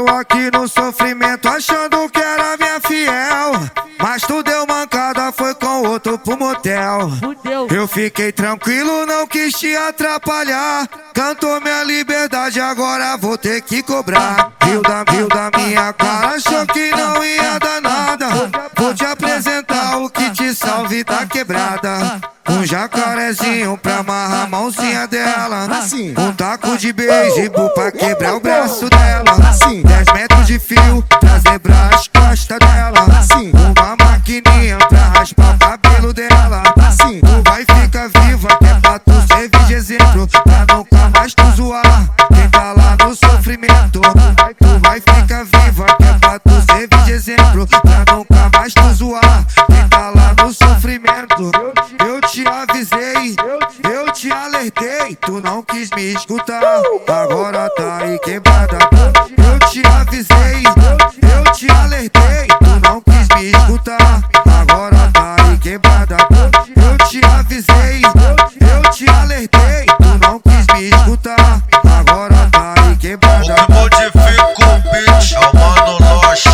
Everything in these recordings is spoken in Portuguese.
Eu aqui no sofrimento achando que era minha fiel, mas tu deu mancada, foi com outro pro motel. Eu fiquei tranquilo, não quis te atrapalhar. Cantou minha liberdade, agora vou ter que cobrar. Viu da minha cara, achou que não ia dar nada. Vou te apresentar o que te salve da quebrada. Um jacarezinho pra amarrar a mãozinha dela. Um taco de beisebol pra quebrar o braço dela. 10 metros de fio pra zebrar as costas dela. Uma maquininha pra raspar o cabelo dela. Tu vai ficar viva, que é pra tu servir de exemplo, pra nunca mais tu zoar quem tá lá no sofrimento. Tu vai ficar viva, que é pra tu servir de exemplo, pra nunca mais tu zoar quem tá lá no sofrimento. Eu te avisei, eu te alertei, tu não quis me escutar, agora tá aí quebrada. Eu te avisei, eu te alertei, tu não quis me escutar, agora tá aí quebrada. Eu te avisei, eu te alertei, tu não quis me escutar, agora tá aí quebrada. O que modifica o beat é o Mano Loche,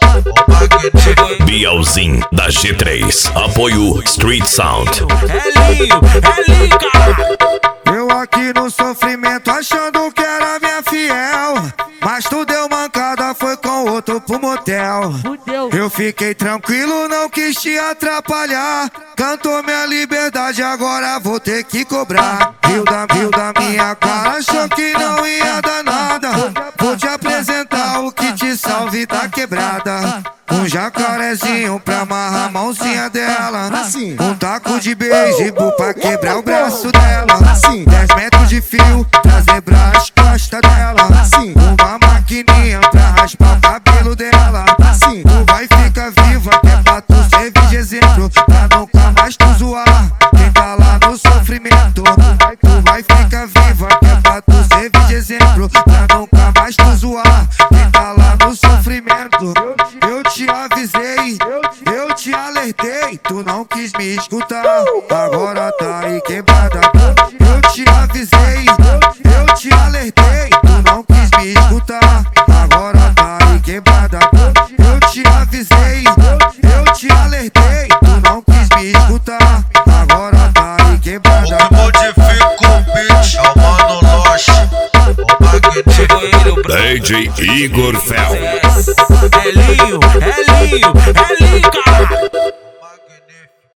o magnífico Bielzinho da G3, apoio Street Sound. É lindo, caralho. Eu aqui no sofrimento achando que era minha fiel, mas tu deu mancada, foi com outro pro motel. Eu fiquei tranquilo, não quis te atrapalhar. Cantou minha liberdade, agora vou ter que cobrar. Viu da minha cara, achou que não ia dar nada. Vou te apresentar o que te salve da quebrada. Um jacarezinho pra amarrar a mãozinha dela. Um taco de beisebol pra quebrar o braço dela. 10 metros de fio pra zebrar as costas dela. Uma maquininha pra raspar o cabelo dela. Tu vai ficar viva, que é pra tu servir de exemplo, pra nunca mais tu zoar quem tá lá no sofrimento. Tu vai ficar viva, que é pra tu servir de exemplo, pra nunca mais tu zoar quem tá lá no sofrimento. Eu te avisei, eu te alertei, tu não quis me escutar, agora tá aí quebrada. Eu te avisei, eu te alertei, tu não quis me escutar, agora tá aí quebrada. Eu te avisei, eu te alertei, tu não quis me escutar, agora tá aí quebrada. O que modifica o beat é o Mano Loche, o magnífico DJ Igor Fel. É lindo, caralho.